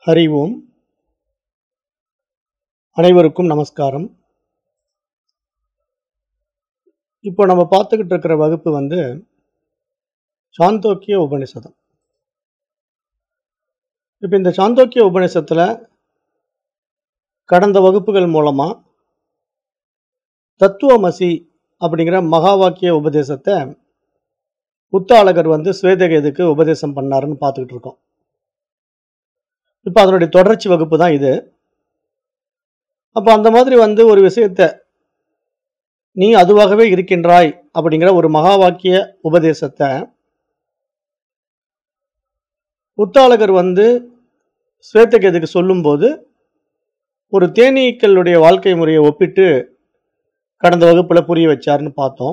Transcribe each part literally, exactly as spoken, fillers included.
அறிவோம். அனைவருக்கும் நமஸ்காரம். இப்போ நம்ம பார்த்துக்கிட்டு இருக்கிற வகுப்பு வந்து சாந்தோக்கிய உபநிஷதம். இப்போ இந்த சாந்தோக்கிய உபநிஷத்துல கடந்த வகுப்புகள் மூலமா தத்துவமசி அப்படிங்கிற மகா வாக்கிய உபதேசத்தை உத்தாளகர் வந்து ஸ்வேதகேதுக்கு உபதேசம் பண்ணாருன்னு பார்த்துக்கிட்டு இருக்கோம். இப்போ அதனுடைய தொடர்ச்சி வகுப்பு தான் இது. அப்போ அந்த மாதிரி வந்து ஒரு விஷயத்தை நீ அதுவாகவே இருக்கின்றாய் அப்படிங்கிற ஒரு மகா வாக்கிய உபதேசத்தை உத்தாளகர் வந்து ஸ்வேதகேதுக்கு சொல்லும்போது ஒரு தேனீக்களுடைய வாழ்க்கை முறையை ஒப்பிட்டு கடந்த வகுப்புல புரிய வச்சாருன்னு பார்த்தோம்.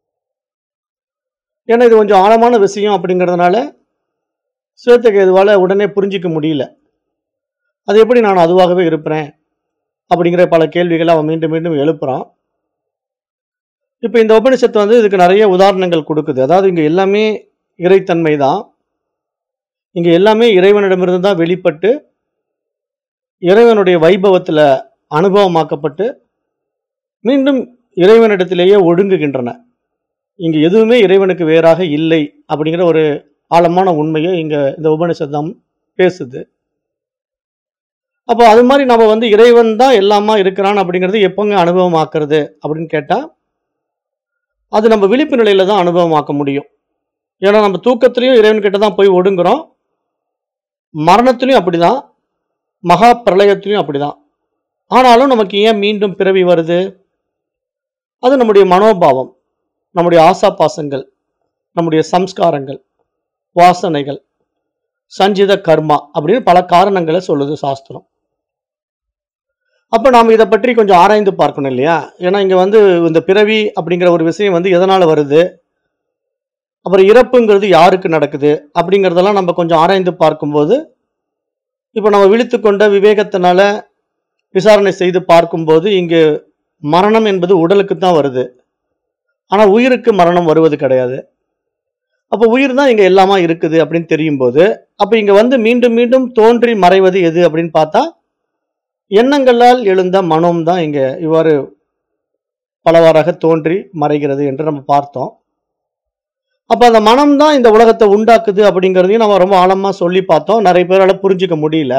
ஏன்னா இது கொஞ்சம் ஆழமான விஷயம் அப்படிங்கிறதுனால ஸ்வேதகேதுவால உடனே புரிஞ்சிக்க முடியல. அது எப்படி நான் அதுவாகவே இருப்பேன் அப்படிங்கிற பல கேள்விகளை அவன் மீண்டும் மீண்டும் எழுப்புறான். இப்போ இந்த உபனிஷத்து வந்து இதுக்கு நிறைய உதாரணங்கள் கொடுக்குது. அதாவது இங்க எல்லாமே இறைத்தன்மை தான். இங்க எல்லாமே இறைவனிடமிருந்து தான் வெளிப்பட்டு இறைவனுடைய வைபவத்துல அனுபவமாக்கப்பட்டு மீண்டும் இறைவனிடத்திலேயே ஒடுங்குகின்றன. இங்க எதுவுமே இறைவனுக்கு வேறாக இல்லை அப்படிங்கிற ஒரு ஆழமான உண்மையை இங்க இந்த உபனிஷத்தம் பேசுது. அப்போ அது மாதிரி நம்ம வந்து இறைவன் தான் எல்லாமா இருக்கிறான் அப்படிங்கிறது எப்போங்க அனுபவமாக்குறது அப்படின்னு கேட்டா அது நம்ம விழிப்பு நிலையில தான் அனுபவமாக்க முடியும். ஏன்னா நம்ம தூக்கத்திலையும் இறைவன் கிட்ட தான் போய் ஒடுங்குறோம், மரணத்திலையும் அப்படிதான், மகா பிரளயத்திலையும் அப்படிதான். ஆனாலும் நமக்கு ஏன் மீண்டும் பிறவி வருது? அது நம்முடைய மனோபாவம், நம்முடைய ஆசா பாசங்கள், நம்முடைய சம்ஸ்காரங்கள், வாசனைகள், சஞ்சித கர்மா அப்படின்னு பல காரணங்களை சொல்லுது சாஸ்திரம். அப்போ நாம் இதை பற்றி கொஞ்சம் ஆராய்ந்து பார்க்கணும் இல்லையா? ஏன்னா இங்கே வந்து இந்த பிறவி அப்படிங்கிற ஒரு விஷயம் வந்து எதனால் வருது, அப்புறம் இறப்புங்கிறது யாருக்கு நடக்குது அப்படிங்கிறதெல்லாம் நம்ம கொஞ்சம் ஆராய்ந்து பார்க்கும்போது இப்போ நம்ம விழித்து கொண்ட விவேகத்தினால விசாரணை செய்து பார்க்கும்போது இங்கு மரணம் என்பது உடலுக்கு தான் வருது, ஆனால் உயிருக்கு மரணம் வருவது கிடையாது. அப்போ உயிர் தான் இங்கே எல்லாமா இருக்குது அப்படின்னு தெரியும் போது அப்போ இங்கே வந்து மீண்டும் மீண்டும் தோன்றி மறைவது எது அப்படின்னு பார்த்தா எண்ணங்களால் எழுந்த மனம் தான் இங்கே இவ்வாறு பலவாறாக தோன்றி மறைகிறது என்று நம்ம பார்த்தோம். அப்போ அந்த மனம் தான் இந்த உலகத்தை உண்டாக்குது அப்படிங்கிறதையும் நம்ம ரொம்ப ஆழமாக சொல்லி பார்த்தோம். நிறைய பேரால் புரிஞ்சிக்க முடியல.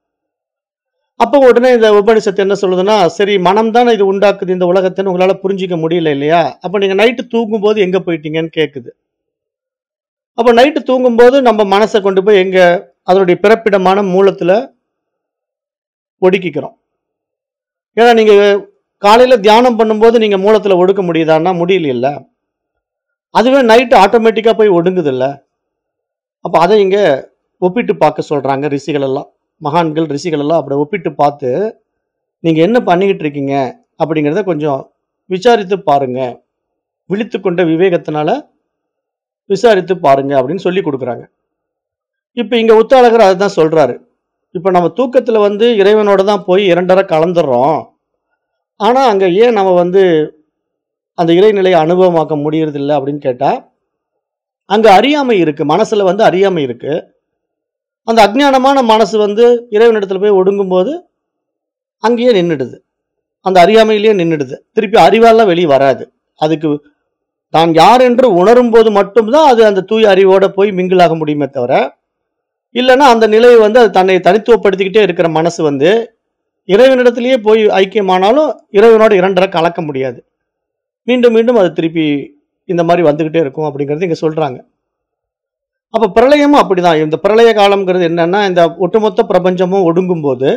அப்போ உடனே இந்த உபனிஷத்து என்ன சொல்லுதுன்னா, சரி மனம் தானே இது உண்டாக்குது இந்த உலகத்தைன்னு உங்களால் புரிஞ்சிக்க முடியல இல்லையா? அப்போ நீங்கள் நைட்டு தூங்கும்போது எங்கே போயிட்டீங்கன்னு கேட்குது. அப்போ நைட்டு தூங்கும்போது நம்ம மனசை கொண்டு போய் எங்கே அதனுடைய பிறப்பிடமான மூலத்தில் ஒடுக்கிக்கிறோம். ஏன்னா நீங்கள் காலையில் தியானம் பண்ணும்போது நீங்கள் மூலத்தில் ஒடுக்க முடியுதான்னா முடியல. அதுவே நைட்டு ஆட்டோமேட்டிக்காக போய் ஒடுங்குது இல்லை? அப்போ அதை இங்கே ஒப்பிட்டு பார்க்க சொல்கிறாங்க ரிஷிகள் எல்லாம், மகான்கள் ரிஷிகள் எல்லாம் அப்படி ஒப்பிட்டு பார்த்து நீங்கள் என்ன பண்ணிக்கிட்டு இருக்கீங்க அப்படிங்கிறத கொஞ்சம் விசாரித்து பாருங்க, விழித்து கொண்ட விவேகத்தினால விசாரித்து பாருங்க அப்படின்னு சொல்லி கொடுக்குறாங்க. இப்போ இங்கே உத்தாளகர் அதை தான் சொல்கிறாரு. இப்போ நம்ம தூக்கத்தில் வந்து இறைவனோட தான் போய் இரண்டரை கலந்துடுறோம், ஆனால் அங்கே ஏன் நம்ம வந்து அந்த இறைநிலையை அனுபவமாக்க முடியறதில்லை அப்படின்னு கேட்டால் அங்கே அறியாமை இருக்குது, மனசில் வந்து அறியாமை இருக்குது. அந்த அஜ்ஞானமான மனசு வந்து இறைவனிடத்தில் போய் ஒடுங்கும்போது அங்கேயே நின்றுடுது, அந்த அறியாமையிலேயே நின்றுடுது. திருப்பி அறிவாலாம் வெளியே வராது. அதுக்கு தான் யார் என்று உணரும் போது மட்டும்தான் அது அந்த தூய அறிவோட போய் மிங்கிளாக முடியுமே தவிர, இல்லைன்னா அந்த நிலையை வந்து அது தன்னை தனித்துவப்படுத்திக்கிட்டே இருக்கிற மனசு வந்து இறைவனிடத்திலேயே போய் ஐக்கியமானாலும் இறைவனோட இரண்டரை கலக்க முடியாது. மீண்டும் மீண்டும் அது திருப்பி இந்த மாதிரி வந்துக்கிட்டே இருக்கும் அப்படிங்கிறது இங்கே சொல்கிறாங்க. அப்போ பிரளயமும் அப்படிதான். இந்த பிரளய காலம்ங்கிறது என்னன்னா, இந்த ஒட்டுமொத்த பிரபஞ்சமும் ஒடுங்கும் போது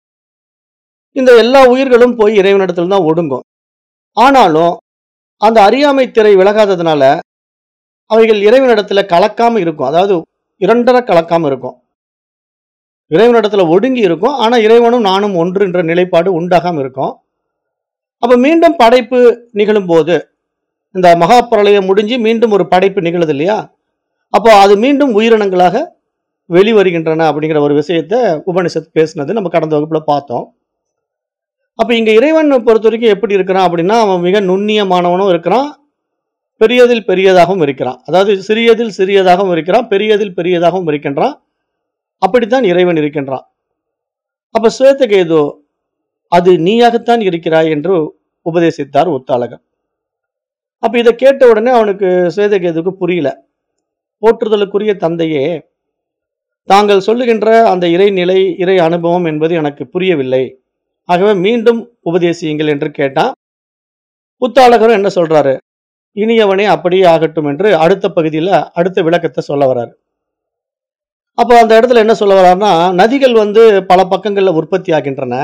இந்த எல்லா உயிர்களும் போய் இறைவனிடத்துல தான் ஒடுங்கும். ஆனாலும் அந்த அறியாமை திரை விலகாததுனால அவைகள் இறைவனிடத்துல கலக்காம இருக்கும். அதாவது இரண்டரை கலக்காம இருக்கும். இறைவனிடத்துல ஒடுங்கி இருக்கும், ஆனா இறைவனும் நானும் ஒன்று என்ற நிலைப்பாடு உண்டாகாம இருக்கும். அப்ப மீண்டும் படைப்பு நிகழும் போது இந்த மகா பிரளயம் முடிஞ்சு மீண்டும் ஒரு படைப்பு நிகழுது இல்லையா? அப்போ அது மீண்டும் உயிரினங்களாக வெளிவருகின்றன அப்படிங்கிற ஒரு விஷயத்தை உபனிஷத்து பேசினது நம்ம கடந்த வகுப்புல பார்த்தோம். அப்ப இங்க இறைவன் பொறுத்த வரைக்கும் எப்படி இருக்கிறான் அப்படின்னா, அவன் மிக நுண்ணியமானவனும் இருக்கிறான், பெரியதில் பெரியதாகவும் இருக்கிறான். அதாவது சிறியதில் சிறியதாகவும் இருக்கிறான், பெரியதில் பெரியதாகவும் இருக்கின்றான். அப்படித்தான் இறைவன் இருக்கின்றான். அப்ப ஸ்வேதகேது, அது நீயாகத்தான் இருக்கிறாய் என்று உபதேசித்தார் உத்தாலகர். அப்ப இதை கேட்ட உடனே அவனுக்கு ஸ்வேதகேதுக்கு புரியல. போற்றுதலுக்குரிய தந்தையே, தாங்கள் சொல்லுகின்ற அந்த இறைநிலை, இறை அனுபவம் என்பது எனக்கு புரியவில்லை. ஆகவே மீண்டும் உபதேசியுங்கள் என்று கேட்டான். உத்தாலகரும் என்ன சொல்றாரு, இனியவனே அப்படியே ஆகட்டும் என்று அடுத்த பகுதியில அடுத்த விளக்கத்தை சொல்ல வர்றாரு. அப்போ அந்த இடத்துல என்ன சொல்ல வர்றாருன்னா, நதிகள் வந்து பல பக்கங்கள்ல உற்பத்தி ஆகின்றன.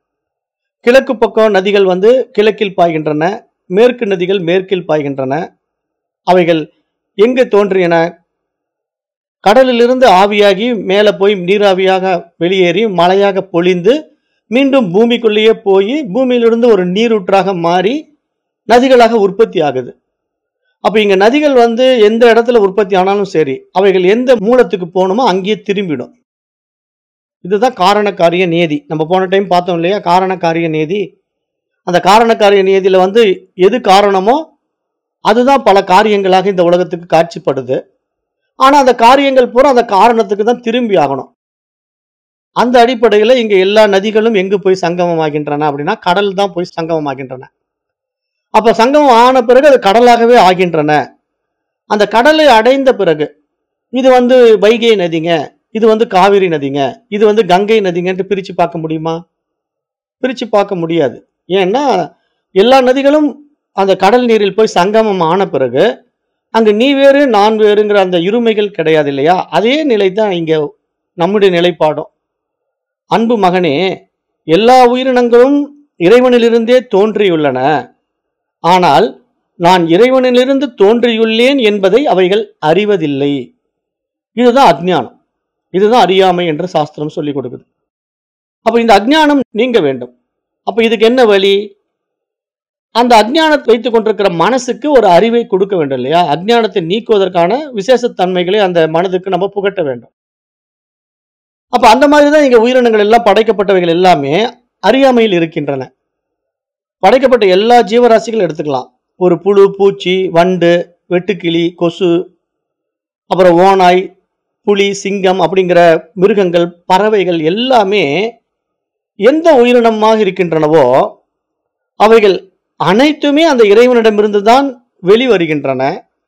கிழக்கு பக்கம் நதிகள் வந்து கிழக்கில் பாய்கின்றன, மேற்கு நதிகள் மேற்கில் பாய்கின்றன. அவைகள் எங்கு தோன்றியன? கடலிலிருந்து ஆவியாகி மேலே போய் நீராவியாக வெளியேறி மழையாக பொழிந்து மீண்டும் பூமிக்குள்ளேயே போய் பூமியிலிருந்து ஒரு நீரூற்றாக மாறி நதிகளாக உற்பத்தி ஆகுது. அப்ப இங்க நதிகள் வந்து எந்த இடத்துல உற்பத்தி ஆனாலும் சரி, அவைகள் எந்த மூலத்துக்கு போகணுமோ அங்கேயே திரும்பிடும். இதுதான் காரண காரிய நியதி. நம்ம போன டைம் பார்த்தோம் இல்லையா, காரண காரிய நியதி. அந்த காரண காரிய நியதியில வந்து எது காரணமோ அதுதான் பல காரியங்களாக இந்த உலகத்துக்கு காட்சிப்படுது. ஆனா அந்த காரியங்கள் பூரா அந்த காரணத்துக்கு தான் திரும்பி ஆகணும். அந்த அடிப்படையில இங்க எல்லா நதிகளும் எங்கு போய் சங்கமமாகின்றன அப்படின்னா, கடல் தான் போய் சங்கமமாகின்றன. அப்ப சங்கமம் ஆன பிறகு அது கடலாகவே ஆகின்றன. அந்த கடலை அடைந்த பிறகு இது வந்து வைகை நதிங்க, இது வந்து காவிரி நதிங்க, இது வந்து கங்கை நதிங்கன்ட்டு பிரிச்சு பார்க்க முடியுமா? பிரிச்சு பார்க்க முடியாது. ஏன்னா எல்லா நதிகளும் அந்த கடல் நீரில் போய் சங்கமம் ஆன பிறகு அங்கு நீ வேறு நான் வேறுங்கிற அந்த இருமைகள் கிடையாது இல்லையா? அதே நிலை தான் இங்க நம்முடைய நிலைப்பாடும். அன்பு மகனே, எல்லா உயிரினங்களும் இறைவனிலிருந்தே தோன்றியுள்ளன. ஆனால் நான் இறைவனிலிருந்து தோன்றியுள்ளேன் என்பதை அவைகள் அறிவதில்லை. இதுதான் அஞ்ஞானம், இதுதான் அறியாமை என்று சாஸ்திரம் சொல்லிக் கொடுக்குது. அப்ப இந்த அஞ்ஞானம் நீங்க வேண்டும். அப்ப இதுக்கு என்ன வழி? அந்த அஞ்ஞானத்தை வைத்துக் கொண்டிருக்கிற மனசுக்கு ஒரு அறிவை கொடுக்க வேண்டும் இல்லையா? அஞ்ஞானத்தை நீக்குவதற்கான விசேஷ தன்மைகளை அந்த மனதுக்கு நம்ம புகட்ட வேண்டும். அப்ப அந்த மாதிரிதான் இங்க உயிரினங்கள் எல்லாம், படைக்கப்பட்டவைகள் எல்லாமே அறியாமையில் இருக்கின்றன. படைக்கப்பட்ட எல்லா ஜீவராசிகளும் எடுத்துக்கலாம். ஒரு புழு, பூச்சி, வண்டு, வெட்டுக்கிளி, கொசு, அப்புறம் ஓநாய், புலி, சிங்கம் அப்படிங்கிற மிருகங்கள், பறவைகள் எல்லாமே எந்த உயிரினமாக இருக்கின்றனவோ அவைகள் அனைத்துமே அந்த இறைவனிடமிருந்து தான் வெளிவருகின்றன.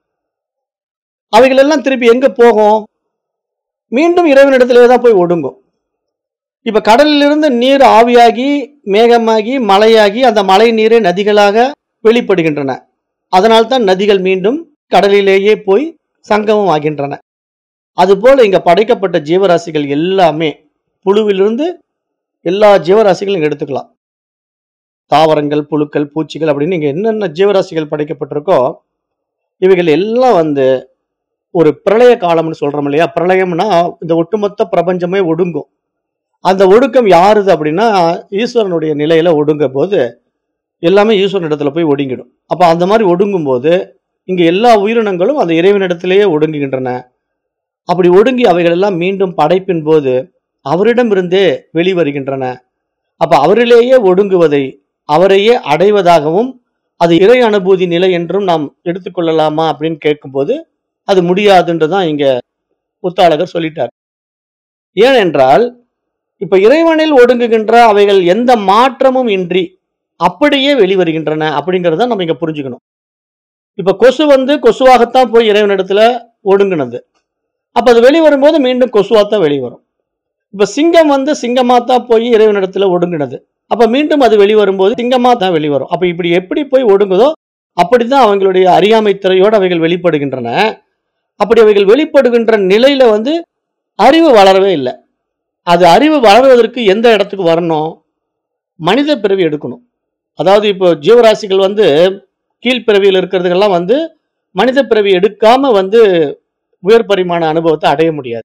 அவைகள் எல்லாம் திருப்பி எங்க போகும்? மீண்டும் இறைவனிடத்திலே தான் போய் ஒடுங்கும். இப்ப கடலிலிருந்து நீர் ஆவியாகி மேகமாகி மழையாகி அந்த மழை நீரே நதிகளாக வெளிப்படுகின்றன. அதனால்தான் நதிகள் மீண்டும் கடலிலேயே போய் சங்கமம் ஆகின்றன. அதுபோல இங்க படைக்கப்பட்ட ஜீவராசிகள் எல்லாமே, புழுவிலிருந்து எல்லா ஜீவராசிகளும் எடுத்துக்கலாம். தாவரங்கள், புழுக்கள், பூச்சிகள் அப்படின்னு இங்க என்னென்ன ஜீவராசிகள் படைக்கப்பட்டிருக்கோ இவைகள் எல்லாம் வந்து ஒரு பிரளய காலம்னு சொல்றோம் இல்லையா? பிரளயம்னா இந்த ஒட்டுமொத்த பிரபஞ்சமே ஒடுங்கும். அந்த ஒடுக்கம் யாருது அப்படின்னா, ஈஸ்வரனுடைய நிலையில ஒடுங்கும் போது எல்லாமே ஈஸ்வரன் இடத்துல போய் ஒடுங்கிடும். அப்ப அந்த மாதிரி ஒடுங்கும் போது இங்க எல்லா உயிரினங்களும் அந்த இறைவனிடத்திலேயே ஒடுங்குகின்றன. அப்படி ஒடுங்கி அவைகள் எல்லாம் மீண்டும் படைப்பின் போது அவரிடமிருந்தே வெளிவருகின்றன. அப்ப அவரிலேயே ஒடுங்குவதை அவரையே அடைவதாகவும் அது இறை அனுபூதி நிலை என்றும் நாம் எடுத்துக்கொள்ளலாமா அப்படின்னு கேட்கும்போது அது முடியாதுன்றதான் இங்க புத்தாளகர் சொல்லிட்டார். ஏனென்றால் இப்ப இறைவனில் ஒடுங்குகின்ற அவைகள் எந்த மாற்றமும் இன்றி அப்படியே வெளிவருகின்றன அப்படிங்கறத நம்ம இங்க புரிஞ்சுக்கணும். இப்ப கொசு வந்து கொசுவாகத்தான் போய் இறைவனிடத்துல ஒடுங்கினது. அப்ப அது வெளிவரும்போது மீண்டும் கொசுவாத்தான் வெளிவரும். இப்ப சிங்கம் வந்து சிங்கமாத்தான் போய் இறைவனிடத்துல ஒடுங்கினது. அப்ப மீண்டும் அது வெளிவரும்போது சிங்கமா தான் வெளிவரும். அப்ப இப்படி எப்படி போய் ஒடுங்குதோ அப்படித்தான் அவங்களுடைய அறியாமை திரையோடு அவைகள் வெளிப்படுகின்றன. அப்படி அவைகள் வெளிப்படுகின்ற நிலையில வந்து அறிவு வளரவே இல்லை. அது அறிவு வளர்வதற்கு எந்த இடத்துக்கு வரணும்? மனித பிறவி எடுக்கணும். அதாவது இப்போ ஜீவராசிகள் வந்து கீழ்பிறவியில் இருக்கிறதுக்கெல்லாம் வந்து மனித பிறவி எடுக்காம வந்து உயர் பரிமாண அனுபவத்தை அடைய முடியாது.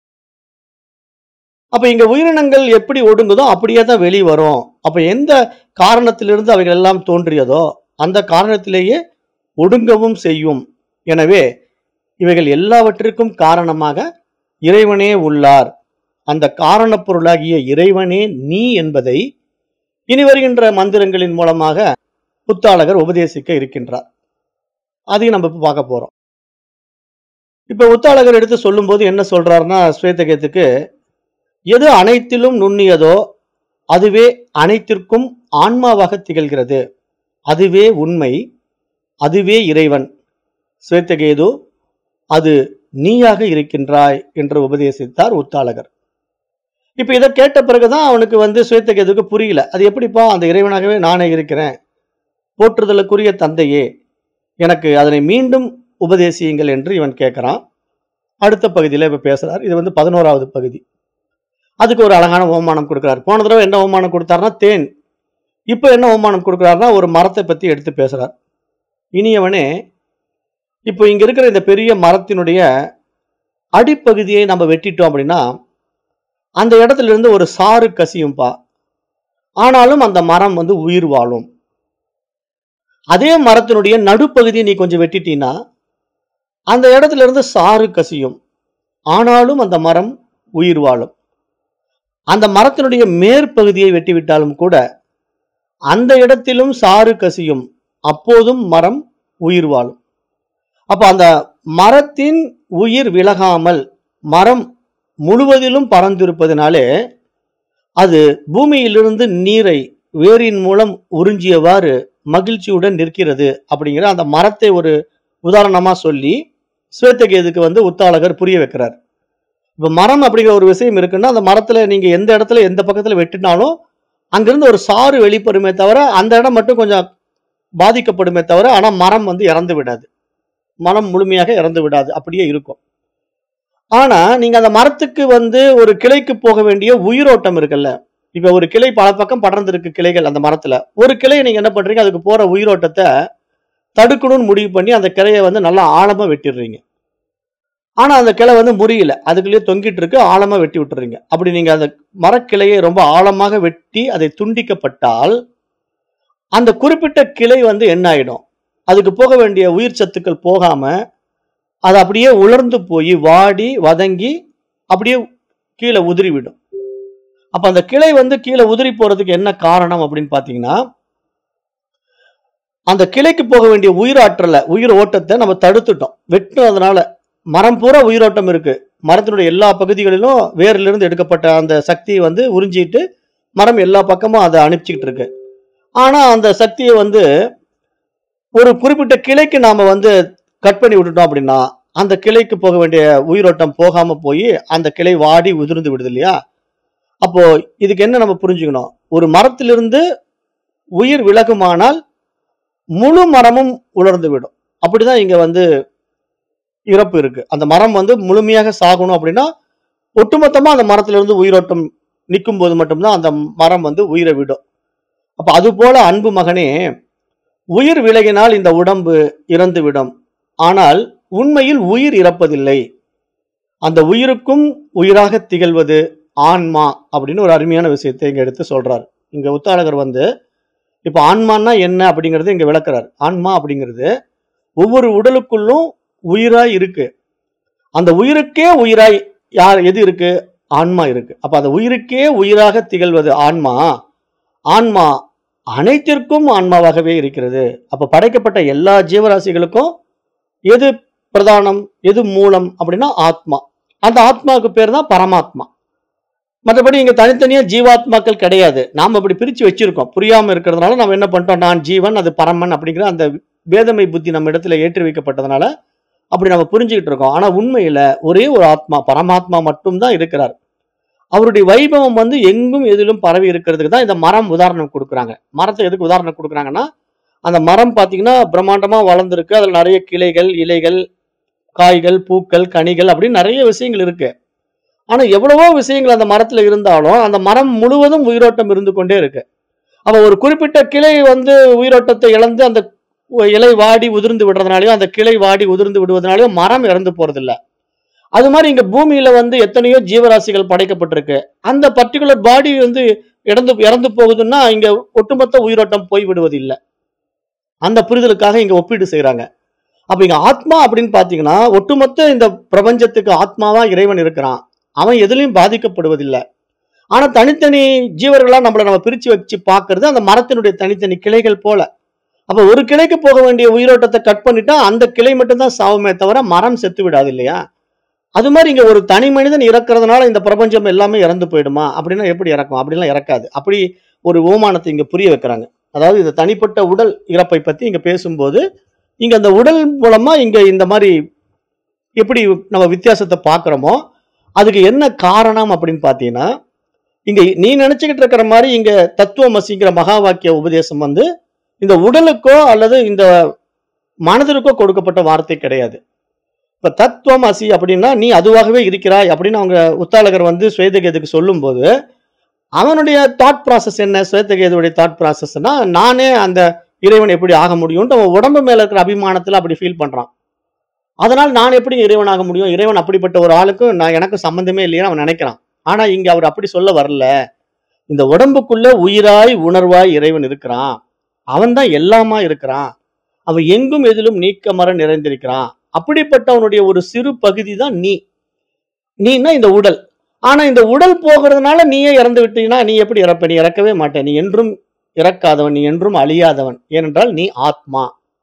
அப்ப இங்க உயிரினங்கள் எப்படி ஒடுங்குதோ அப்படியே தான் வெளிவரும். அப்ப எந்த காரணத்திலிருந்து அவைகள் எல்லாம் தோன்றியதோ அந்த காரணத்திலேயே ஒடுங்கவும் செய்யும். எனவே இவைகள் எல்லாவற்றிற்கும் காரணமாக இறைவனே உள்ளார். அந்த காரண பொருளாகிய இறைவனே நீ என்பதை இனி வருகின்ற மந்திரங்களின் மூலமாக புத்தாளகர் உபதேசிக்க இருக்கின்றார். அதையும் நம்ம இப்ப பார்க்க போறோம். இப்ப புத்தாளகர் எடுத்து சொல்லும் போது என்ன சொல்றாருன்னா, ஸ்வேதகேத்துக்கு எது அனைத்திலும் நுண்ணியதோ அதுவே அனைத்திற்கும் ஆன்மாவாக திகழ்கிறது. அதுவே உண்மை, அதுவே இறைவன். ஸ்வேதகேது, அது நீயாக இருக்கின்றாய் என்று உபதேசித்தார் உத்தாலகர். இப்ப இதை கேட்ட பிறகுதான் அவனுக்கு வந்து ஸ்வேதகேதுக்கு புரியல. அது எப்படிப்பா, அந்த இறைவனாகவே நானே இருக்கிறேன், போற்றுதலுக்குரிய தந்தையே, எனக்கு அதனை மீண்டும் உபதேசியுங்கள் என்று இவன் கேட்கிறான். அடுத்த பகுதியில இப்ப பேசுறார். இது வந்து பதினோராவது பகுதி. அதுக்கு ஒரு அழகான ஓமானம் கொடுக்கிறார். போன தடவை என்ன ஓமானம் கொடுத்தாருன்னா தேன். இப்ப என்ன ஓமானம் கொடுக்கிறாருன்னா ஒரு மரத்தை பத்தி எடுத்து பேசுறார். இனியவனே, இப்போ இங்க இருக்கிற இந்த பெரிய மரத்தினுடைய அடிப்பகுதியை நம்ம வெட்டிட்டோம் அப்படின்னா அந்த இடத்துல இருந்து ஒரு சாறு கசியும்பா. ஆனாலும் அந்த மரம் வந்து உயிர் வாழும். அதே மரத்தினுடைய நடுப்பகுதியை நீ கொஞ்சம் வெட்டிட்டீன்னா அந்த இடத்துல இருந்து சாறு கசியும், ஆனாலும் அந்த மரம் உயிர் வாழும். அந்த மரத்தினுடைய மேற்பகுதியை வெட்டிவிட்டாலும் கூட அந்த இடத்திலும் சாறு கசியும், அப்போதும் மரம் உயிர் வாழும். அப்ப அந்த மரத்தின் உயிர் விலகாமல் மரம் முழுவதிலும் பறந்திருப்பதனாலே அது பூமியிலிருந்து நீரை வேரின் மூலம் உறிஞ்சியவாறு மகிழ்ச்சியுடன் நிற்கிறது அப்படிங்கிற அந்த மரத்தை ஒரு உதாரணமா சொல்லி ஸ்வேதகேதுக்கு வந்து உத்தாலகர் புரிய வைக்கிறார். இப்ப மரம் அப்படிங்கிற ஒரு விஷயம் இருக்குன்னா அந்த மரத்துல நீங்க எந்த இடத்துல எந்த பக்கத்துல வெட்டினாலும் அங்கிருந்து ஒரு சாறு வெளிப்படுமே தவிர அந்த இடம் மட்டும் கொஞ்சம் பாதிக்கப்படுமே தவிர ஆனா மரம் வந்து இறந்து விடாது, மரம் முழுமையாக இறந்து விடாது, அப்படியே இருக்கும். ஆனா நீங்க அந்த மரத்துக்கு வந்து ஒரு கிளைக்கு போக வேண்டிய உயிரோட்டம் இருக்குல்ல. இப்ப ஒரு கிளை பல பக்கம் படர்ந்திருக்கு கிளைகள் அந்த மரத்துல, ஒரு கிளையை நீங்க என்ன பண்றீங்க, அதுக்கு போற உயிரோட்டத்தை தடுக்கணும்னு முடிவு பண்ணி அந்த கிளையை வந்து நல்லா ஆழமா வெட்டிடுறீங்க. ஆனா அந்த கிளை வந்து முறியல, அதுக்குள்ளேயே தொங்கிட்டு இருக்கு, ஆழமா வெட்டி விட்டுறீங்க. அப்படி நீங்க அந்த மரக்கிளையை ரொம்ப ஆழமாக வெட்டி அதை துண்டிக்கப்பட்டால் அந்த குறிப்பிட்ட கிளை வந்து என்ன ஆயிடும், அதுக்கு போக வேண்டிய உயிர் சத்துக்கள் போகாம அது அப்படியே உலர்ந்து போய் வாடி வதங்கி அப்படியே கீழே உதிரிவிடும். அப்ப அந்த கிளை வந்து கீழே உதிரி போறதுக்கு என்ன காரணம் அப்படின்னு பாத்தீங்கன்னா, அந்த கிளைக்கு போக வேண்டிய உயிராற்றல உயிர் ஓட்டத்தை நம்ம தடுத்துட்டோம், வெட்டினதுனால. மரம் பூரா உயிரோட்டம் இருக்கு, மரத்தினுடைய எல்லா பகுதிகளிலும் வேரிலிருந்து எடுக்கப்பட்ட அந்த சக்தியை வந்து உறிஞ்சிட்டு மரம் எல்லா பக்கமும் அதை அனுப்பிச்சுக்கிட்டு இருக்கு. ஆனா அந்த சக்தியை வந்து ஒரு குறிப்பிட்ட கிளைக்கு நாம வந்து கட் பண்ணி விட்டுட்டோம் அப்படின்னா அந்த கிளைக்கு போக வேண்டிய உயிரோட்டம் போகாம போய் அந்த கிளை வாடி உதிர்ந்து விடுது இல்லையா. அப்போ இதுக்கு என்ன நம்ம புரிஞ்சுக்கணும், ஒரு மரத்திலிருந்து உயிர் விலகுமானால் முழு மரமும் உலர்ந்து விடும். அப்படிதான் இங்க வந்து இறப்பு இருக்கு. அந்த மரம் வந்து முழுமையாக சாகணும் அப்படின்னா ஒட்டுமொத்தமா அந்த மரத்திலிருந்து உயிரோட்டம் நிற்கும் போது மட்டும்தான் அந்த மரம் வந்து உயிரை விடும். அப்ப அது போல அன்பு மகனே, உயிர் விலகினால் இந்த உடம்பு இறந்து விடும், ஆனால் உண்மையில் உயிர் இறப்பதில்லை. அந்த உயிருக்கும் உயிராக திகழ்வது ஆன்மா அப்படின்னு ஒரு அருமையான விஷயத்தை இங்க எடுத்து சொல்றாரு. இங்க உத்தாலகர் வந்து இப்ப ஆன்மான்னா என்ன அப்படிங்கறது இங்க விளக்குறார். ஆன்மா அப்படிங்கிறது ஒவ்வொரு உடலுக்குள்ளும் உயிராய் இருக்கு. அந்த உயிருக்கே உயிராய் யார் எது இருக்கு, ஆன்மா இருக்கு. அப்ப அந்த உயிருக்கே உயிராக திகழ்வது ஆன்மா. ஆன்மா அனைத்திற்கும் ஆன்மாவாகவே இருக்கிறது. அப்ப படைக்கப்பட்ட எல்லா ஜீவராசிகளுக்கும் எது பிரதானம், எது மூலம் அப்படின்னா ஆத்மா. அந்த ஆத்மாவுக்கு பேர் தான் பரமாத்மா. மற்றபடி இங்க தனித்தனியா ஜீவாத்மாக்கள் கிடையாது. நாம அப்படி பிரிச்சு வச்சிருக்கோம், புரியாம இருக்கிறதுனால நம்ம என்ன பண்ணிட்டோம், நான் ஜீவன் அது பரமன் அப்படிங்கிற அந்த வேதமை புத்தி நம்ம இடத்துல ஏற்றி வைக்கப்பட்டதுனால அப்படி நம்ம புரிஞ்சுக்கிட்டு இருக்கோம். ஆனா உண்மையில ஒரே ஒரு ஆத்மா பரமாத்மா மட்டும்தான் இருக்கிறார். அவருடைய வைபவம் வந்து எங்கும் எதிலும் பரவி இருக்கிறதுக்கு தான் இந்த மரம் உதாரணம் கொடுக்குறாங்க. மரத்தை எதுக்கு உதாரணம் கொடுக்குறாங்கன்னா, அந்த மரம் பாத்தீங்கன்னா பிரம்மாண்டமா வளர்ந்துருக்கு, அதுல நிறைய கிளைகள், இலைகள், காய்கள், பூக்கள், கனிகள் அப்படின்னு நிறைய விஷயங்கள் இருக்கு. ஆனா எவ்வளவோ விஷயங்கள் அந்த மரத்துல இருந்தாலும் அந்த மரம் முழுவதும் உயிரோட்டம் இருந்து கொண்டே இருக்கு. அப்ப ஒரு குறிப்பிட்ட கிளை வந்து உயிரோட்டத்தை இழந்து அந்த இலை வாடி உதிர்ந்து விடுறதுனாலயும் அந்த கிளை வாடி உதிர்ந்து விடுவதனாலயும் மரம் இறந்து போறது இல்ல. அது மாதிரி இங்க பூமியில வந்து எத்தனையோ ஜீவராசிகள் படைக்கப்பட்டிருக்கு. அந்த பர்டிகுலர் பாடி வந்து இறந்து இறந்து போகுதுன்னா இங்க ஒட்டுமொத்த உயிரோட்டம் போய் விடுவது இல்லை. அந்த புரிதலுக்காக இங்க ஒப்பீடு செய்யறாங்க. அப்ப இங்க ஆத்மா அப்படின்னு பாத்தீங்கன்னா ஒட்டுமொத்த இந்த பிரபஞ்சத்துக்கு ஆத்மாவா இறைவன் இருக்கிறான். அவன் எதுலையும் பாதிக்கப்படுவதில்லை. ஆனா தனித்தனி ஜீவர்களா நம்மள நம்ம பிரிச்சு வச்சு பாக்குறது அந்த மரத்தினுடைய தனித்தனி கிளைகள் போல. அப்ப ஒரு கிளைக்கு போக வேண்டிய உயிரோட்டத்தை கட் பண்ணிட்டா அந்த கிளை மட்டும்தான் சாவுமே தவிர மரம் செத்து விடாது இல்லையா. அது மாதிரி இங்க ஒரு தனி மனிதன் இறக்கிறதுனால இந்த பிரபஞ்சம் எல்லாமே இறந்து போயிடுமா அப்படின்னா எப்படி இறக்கும்? அப்படிலாம் இறக்காது. அப்படி ஒரு ஓமானத்தை இங்க புரிய வைக்கிறாங்க. அதாவது இந்த தனிப்பட்ட உடல் இறப்பை பத்தி இங்க பேசும்போது இங்க அந்த உடல் மூலமா இங்க இந்த மாதிரி எப்படி நம்ம வித்தியாசத்தை பார்க்கிறோமோ அதுக்கு என்ன காரணம் அப்படின்னு பார்த்தீங்கன்னா, இங்க நீ நினைச்சுக்கிட்டு இருக்கிற மாதிரி இங்க தத்துவமசிங்கிற மகா வாக்கிய உபதேசம் வந்து இந்த உடலுக்கோ அல்லது இந்த மனதிற்கோ கொடுக்கப்பட்ட வார்த்தை கிடையாது. இப்ப தத்துவம் அசி அப்படின்னா நீ அதுவாகவே இருக்கிறாய் அப்படின்னு அவங்க உத்தாலகர் வந்து ஸ்வேதகேதுக்கு சொல்லும்போது அவனுடைய தாட் ப்ராசஸ் என்ன? ஸ்வேதகேதுடைய தாட் ப்ராசஸ்னா நானே அந்த இறைவன் எப்படி ஆக முடியும்னு அவன் உடம்பு மேல இருக்கிற அபிமானத்துல அப்படி ஃபீல் பண்றான். அதனால் நான் எப்படி இறைவனாக முடியும்? இறைவன் அப்படிப்பட்ட ஒரு ஆளுக்கும் நான் எனக்கும் சம்பந்தமே இல்லைன்னு அவன் நினைக்கிறான். ஆனா இங்க அவர் அப்படி சொல்ல வரல. இந்த உடம்புக்குள்ள உயிராய் உணர்வாய் இறைவன் இருக்கிறான். அவன் தான் எல்லாமா இருக்கிறான். அவன் எங்கும் எதிலும் நீக்கமற நிறைந்திருக்கிறான். அப்படிப்பட்டவனுடைய ஒரு சிறு பகுதி தான் நீ. நீன்னா இந்த உடல். ஆனா இந்த உடல் போகிறதுனால நீயே இறந்து விட்டீங்கன்னா நீ எப்படி இறப்ப? நீ இறக்கவே மாட்ட. நீ என்றும் இறக்காதவன், நீ என்றும் அழியாதவன். ஏனென்றால் நீ ஆத்மா,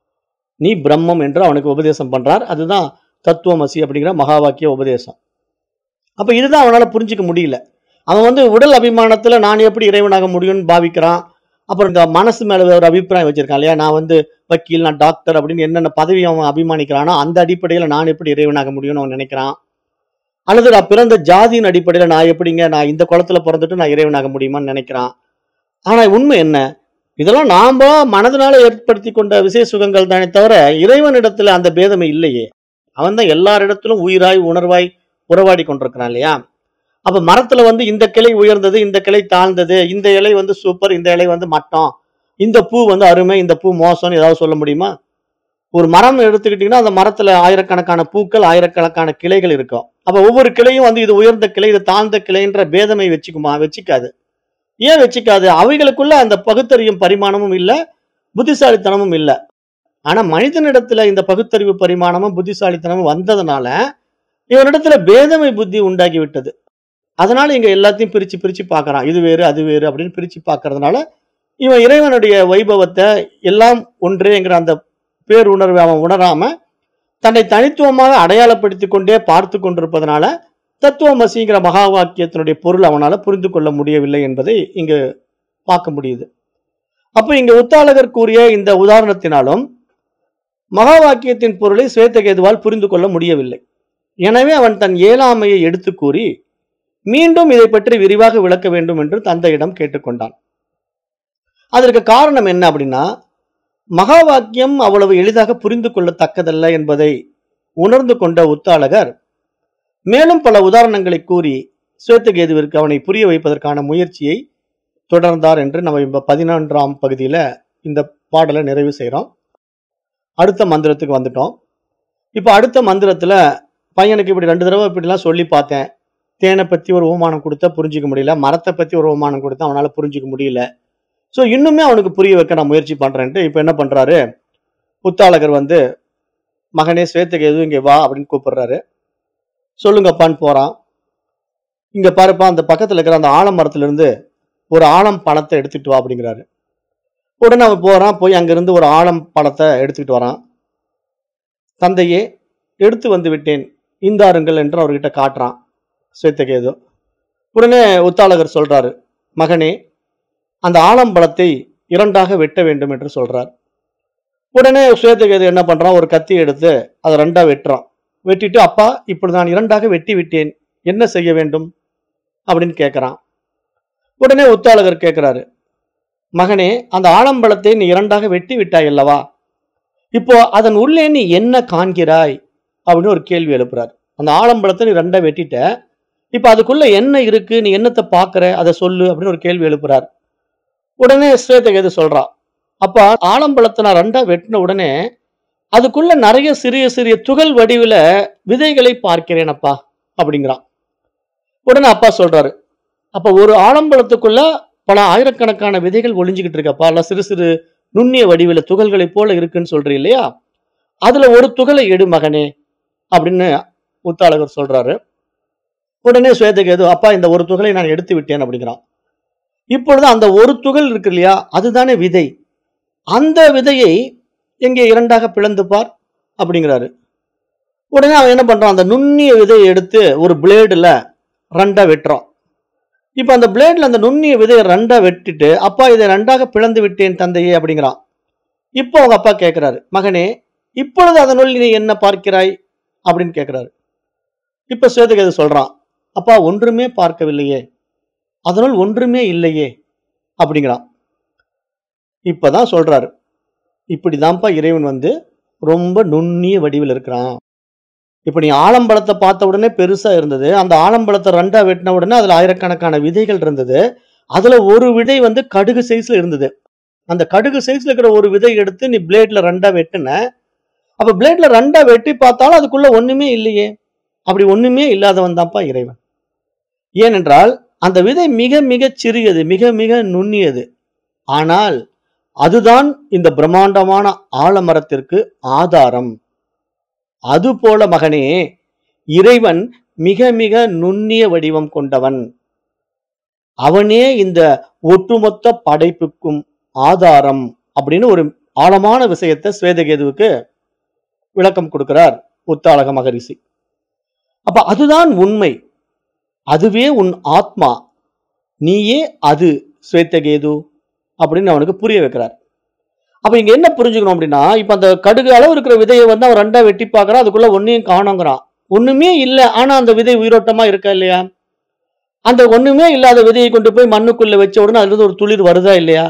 நீ பிரம்மம் என்று அவனுக்கு உபதேசம் பண்றார். அதுதான் தத்துவமசி அப்படிங்கிற மகா வாக்கிய உபதேசம். அப்ப இதுதான் அவனால புரிஞ்சுக்க முடியல. அவன் வந்து உடல் அபிமானத்துல நான் எப்படி இறைவனாக முடியும்னு பாவிக்கிறான். அப்புறம் இந்த மனசு மேல ஒரு அபிப்பிராயம் வச்சிருக்கான் இல்லையா? நான் வந்து வக்கீல், நான் டாக்டர் அப்படின்னு என்னென்ன பதவி அவன் அபிமானிக்கிறானோ அந்த அடிப்படையில நான் எப்படி இறைவனாக முடியும்னு அவன் நினைக்கிறான். அல்லது நான் பிறந்த ஜாதியின் அடிப்படையில நான் எப்படிங்க நான் இந்த குளத்துல பிறந்துட்டு நான் இறைவனாக முடியுமான்னு நினைக்கிறான். ஆனா உண்மை என்ன? இதெல்லாம் நாம மனதினால ஏற்படுத்தி கொண்ட விசேஷ சுகங்கள் தானே தவிர இறைவனிடத்துல அந்த பேதமே இல்லையே. அவன் தான் எல்லாரிடத்திலும் உயிராய் உணர்வாய் உறவாடி கொண்டிருக்கிறான் இல்லையா? அப்ப மரத்துல வந்து இந்த கிளை உயர்ந்தது, இந்த கிளை தாழ்ந்தது, இந்த இலை வந்து சூப்பர், இந்த இலை வந்து மட்டம், இந்த பூ வந்து அருமை, இந்த பூ மோசம்னு ஏதாவது சொல்ல முடியுமா? ஒரு மரம் எடுத்துக்கிட்டீங்கன்னா அந்த மரத்துல ஆயிரக்கணக்கான பூக்கள், ஆயிரக்கணக்கான கிளைகள் இருக்கும். அப்ப ஒவ்வொரு கிளையும் வந்து இது உயர்ந்த கிளை, இது தாழ்ந்த கிளைன்ற பேதமை வச்சுக்குமா? வச்சுக்காது. ஏன் வச்சுக்காது? அவைகளுக்குள்ள அந்த பகுத்தறியும் பரிமாணமும் இல்ல, புத்திசாலித்தனமும் இல்ல. ஆனா மனிதனிடத்துல இந்த பகுத்தறிவு பரிமாணமும் புத்திசாலித்தனமும் வந்ததுனால இவனிடத்துல பேதமை புத்தி உண்டாகி விட்டது. அதனால இங்க எல்லாத்தையும் பிரிச்சு பிரிச்சு பார்க்கறான். இது வேறு அது வேறு அப்படின்னு பிரிச்சு பார்க்கறதுனால இவன் இறைவனுடைய வைபவத்தை எல்லாம் ஒன்றேங்கிற அந்த பேருணர்வை அவன் உணராம தன்னை தனித்துவமாக அடையாளப்படுத்திக் கொண்டே பார்த்து கொண்டிருப்பதனால தத்துவமசிங்கிற மகா வாக்கியத்தினுடைய பொருள் அவனால புரிந்து கொள்ள முடியவில்லை என்பதை இங்கு பார்க்க முடியுது. அப்ப இங்க உத்தாலகர் கூறிய இந்த உதாரணத்தினாலும் மகா வாக்கியத்தின் பொருளை ஸ்வேதகேதுவால் புரிந்து கொள்ள முடியவில்லை. எனவே அவன் தன் இயலாமையை எடுத்து கூறி மீண்டும் இதை பற்றி விரிவாக விளக்க வேண்டும் என்று தந்தையிடம் கேட்டுக்கொண்டான். அதற்கு காரணம் என்ன அப்படின்னா, மகா வாக்கியம் அவ்வளவு எளிதாக புரிந்து கொள்ளத்தக்கதல்ல என்பதை உணர்ந்து கொண்ட உத்தாலகர் மேலும் பல உதாரணங்களை கூறி ஸ்வேதகேதுவிற்கு அவனை புரிய வைப்பதற்கான முயற்சியை தொடர்ந்தார் என்று நம்ம இப்ப பதினொன்றாம் பகுதியில இந்த பாடலை நிறைவு செய்யறோம். அடுத்த மந்திரத்துக்கு வந்துட்டோம். இப்ப அடுத்த மந்திரத்துல பையனுக்கு இப்படி ரெண்டு தடவை இப்படிலாம் சொல்லி பார்த்தேன். தேனை பத்தி ஒரு ஓமானம் கொடுத்தா புரிஞ்சிக்க முடியல, மரத்தை பத்தி ஒரு ஓமானம் கொடுத்தா அவனால புரிஞ்சிக்க முடியல. ஸோ இன்னுமே அவனுக்கு புரிய வைக்க நான் முயற்சி பண்றேன்ட்டு இப்ப என்ன பண்றாரு, உத்தாலகர் வந்து மகனே ஸ்வேதகேது இங்க வா அப்படின்னு கூப்பிடுறாரு. சொல்லுங்கப்பான்னு போறான். இங்க பாருப்பா, அந்த பக்கத்துல இருக்கிற அந்த ஆலமரத்துல இருந்து ஒரு ஆலம் பழத்தை எடுத்துட்டு வா அப்படிங்கிறாரு. உடனே அவன் போறான். போய் அங்கிருந்து ஒரு ஆலம் பழத்தை எடுத்துக்கிட்டு வரான். தந்தையே, எடுத்து வந்து விட்டேன், இந்தாருங்கள் என்று அவர்கிட்ட காட்டுறான் ஸ்வேதகேது. உடனே உத்தாலகர் சொல்றாரு, மகனே அந்த ஆலம்பழத்தை இரண்டாக வெட்ட வேண்டும் என்று சொல்றார். உடனே ஸ்வேதகேது என்ன பண்றான், ஒரு கத்தி எடுத்து அதை ரெண்டா வெட்டுறான். வெட்டிட்டு, அப்பா இப்படி நான் இரண்டாக வெட்டி விட்டேன், என்ன செய்ய வேண்டும் அப்படின்னு கேட்கிறான். உடனே உத்தாலகர் கேட்கிறாரு, மகனே அந்த ஆலம்பழத்தை நீ இரண்டாக வெட்டி விட்டாய் அல்லவா, இப்போ அதன் உள்ளே நீ என்ன காண்கிறாய் அப்படின்னு ஒரு கேள்வி எழுப்புறாரு. அந்த ஆலம்பழத்தை நீ ரெண்டா வெட்டிட்ட, இப்ப அதுக்குள்ள என்ன இருக்கு, நீ என்னத்தை பாக்குற, அதை சொல்லு அப்படின்னு ஒரு கேள்வி எழுப்புறார். உடனே ஸ்வேதகேது சொல்றான், அப்பா ஆலம்பழத்தை நான் ரெண்டா வெட்டின உடனே அதுக்குள்ள நிறைய சிறிய சிறிய துகள் வடிவில விதைகளை பார்க்கிறேன் அப்பா அப்படிங்கிறான். உடனே அப்பா சொல்றாரு, அப்ப ஒரு ஆலம்பழத்துக்குள்ள பல ஆயிரக்கணக்கான விதைகள் ஒளிஞ்சுக்கிட்டு இருக்கப்பா, இல்ல சிறு சிறு நுண்ணிய வடிவில துகள்களை போல இருக்குன்னு சொல்றீ இல்லையா, அதுல ஒரு துகளை எடு மகனே அப்படின்னு உத்தாலகர் சொல்றாரு. உடனே ஸ்வேதகேது, அப்பா இந்த ஒரு துகளை நான் எடுத்து விட்டேன் அப்படிங்கிறான். இப்பொழுது அந்த ஒரு துகள் இருக்கு இல்லையா, அதுதானே விதை, அந்த விதையை எங்கே இரண்டாக பிளந்து பார் அப்படிங்கிறாரு. உடனே அவன் என்ன பண்றான், அந்த நுண்ணிய விதையை எடுத்து ஒரு பிளேடுல ரெண்டா வெட்டுறான். இப்ப அந்த பிளேட்ல அந்த நுண்ணிய விதையை ரெண்டா வெட்டிட்டு, அப்பா இதை ரெண்டாக பிளந்து விட்டேன் தந்தையே அப்படிங்கிறான். இப்போ அவங்க அப்பா கேட்கிறாரு, மகனே இப்பொழுது அதனுள் நீ என்ன பார்க்கிறாய் அப்படின்னு கேட்கிறாரு. இப்ப சேதுகேது சொல்றான், அப்பா ஒன்றுமே பார்க்கவில்லையே, அதனுள் ஒன்றுமே இல்லையே அப்படிங்கிறான். இப்பதான் சொல்றாரு, இப்படிதான்ப்பா இறைவன் வந்து ரொம்ப நுண்ணிய வடிவில் இருக்கிறான். இப்ப நீ ஆலம்பழத்தை பார்த்த உடனே பெருசா இருந்தது. அந்த ஆலம்பழத்தை ரெண்டா வெட்டின உடனே அதுல ஆயிரக்கணக்கான விதைகள் இருந்தது. அதுல ஒரு விதை வந்து கடுகு சைஸ்ல இருந்தது. அந்த கடுகு சைஸ்ல இருக்கிற ஒரு விதை எடுத்து நீ பிளேட்ல ரெண்டா வெட்டுன. அப்ப பிளேட்ல ரெண்டா வெட்டி பார்த்தாலும் அதுக்குள்ள ஒண்ணுமே இல்லையே. அப்படி ஒண்ணுமே இல்லாதவன் தான்ப்பா இறைவன். ஏனென்றால் அந்த விதை மிக மிக சிறியது, மிக மிக நுண்ணியது. ஆனால் அதுதான் இந்த பிரம்மாண்டமான ஆலமரத்திற்கு ஆதாரம். அதுபோல மகனே, இறைவன் மிக மிக நுண்ணிய வடிவம் கொண்டவன். அவனே இந்த ஒட்டுமொத்த படைப்புக்கும் ஆதாரம் அப்படின்னு ஒரு ஆழமான விஷயத்தை ஸ்வேதகேதுவுக்கு விளக்கம் கொடுக்கிறார் உத்தாலக மகரிஷி. அப்ப அதுதான் உண்மை, அதுவே உன் ஆத்மா, நீயே அது ஸ்வேதகேது அப்படின்னு அவனுக்கு புரிய வைக்கிறார். அப்ப இங்க என்ன புரிஞ்சுக்கணும் அப்படின்னா, இப்ப அந்த கடுகு அளவு இருக்கிற விதையை வந்து அவன் ரெண்டா வெட்டி பார்க்கறான், அதுக்குள்ள ஒன்னையும் காணோங்கிறான். ஒண்ணுமே இல்ல, ஆனா அந்த விதை உயிரோட்டமா இருக்கா இல்லையா? அந்த ஒண்ணுமே இல்லாத விதையை கொண்டு போய் மண்ணுக்குள்ள வச்ச உடனே அதுல இருந்து ஒரு துளிர் வருதா இல்லையா?